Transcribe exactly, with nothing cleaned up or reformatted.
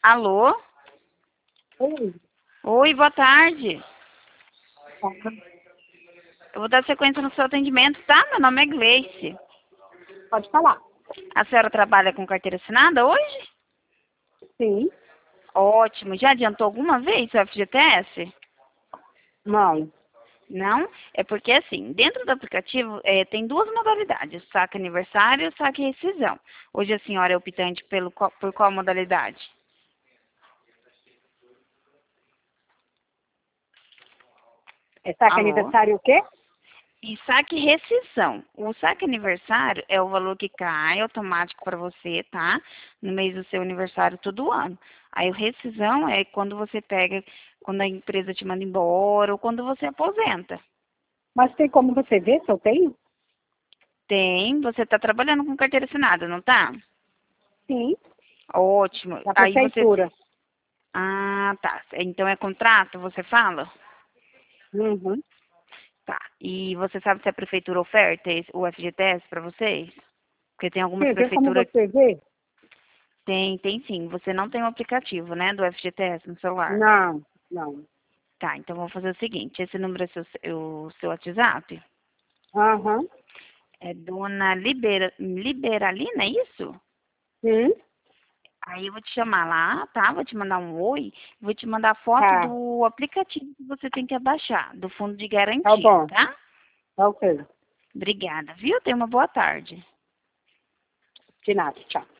Alô? Oi. Oi, boa tarde. Uhum. Eu vou dar sequência no seu atendimento, tá? Meu nome é Gleice. Pode falar. A senhora trabalha com carteira assinada hoje? Sim. Ótimo. Já adiantou alguma vez o F G T S? Não. Não? É porque, assim, dentro do aplicativo é, tem duas modalidades, saque aniversário e saque rescisão. Hoje a senhora é optante pelo, qual- por qual modalidade? É saque Alô? aniversário o quê? E saque rescisão. O saque aniversário é o valor que cai automático para você, tá? No mês do seu aniversário todo ano. Aí o rescisão é quando você pega, quando a empresa te manda embora ou quando você aposenta. Mas tem como você ver se eu tenho? Tem, você está trabalhando com carteira assinada, não tá? Sim. Ótimo. Da Aí você. prefeitura. Ah, tá. Então é contrato, você fala? Uhum. Tá. E você sabe se a prefeitura oferta esse- o F G T S para vocês? Porque tem algumas Sim, tem como prefeituras. você ver? Tem, tem sim. Você não tem o aplicativo, né, do F G T S no celular. Não, não. Tá, então vou fazer o seguinte. Esse número é seu, o seu WhatsApp? Aham. É Dona Libera, Liberalina, é isso? Sim. Aí eu vou te chamar lá, tá? Vou te mandar um oi. Vou te mandar foto Tá. do aplicativo que você tem que abaixar, do fundo de Tá garantia, bom. tá? Tá ok. Obrigada, viu? Tenha uma boa tarde. De nada. Tchau.